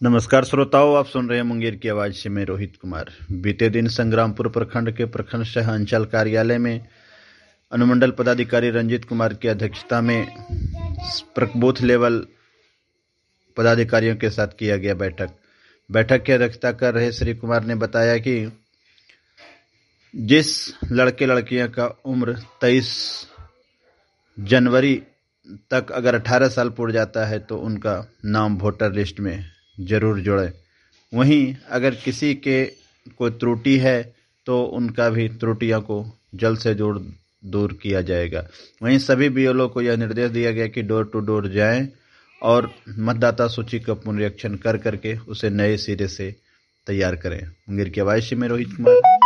नमस्कार श्रोताओं, आप सुन रहे हैं मुंगेर की आवाज से मैं रोहित कुमार। बीते दिन संग्रामपुर प्रखंड के प्रखंड सह अंचल कार्यालय में अनुमंडल पदाधिकारी रंजीत कुमार की अध्यक्षता में बूथ लेवल पदाधिकारियों के साथ किया गया बैठक की अध्यक्षता कर रहे श्री कुमार ने बताया कि जिस लड़के लड़कियां का उम्र 23 जनवरी तक अगर 18 साल पूर्ण जाता है तो उनका नाम वोटर लिस्ट में जरूर जोड़े। वहीं अगर किसी के कोई त्रुटि है तो उनका भी त्रुटियों को जल्द से जल्द दूर किया जाएगा। वहीं सभी बीएलओ को यह निर्देश दिया गया कि डोर टू डोर जाएं और मतदाता सूची का पुनरीक्षण कर करके उसे नए सिरे से तैयार करें। मुंगेर की आवाज से मैं रोहित कुमार।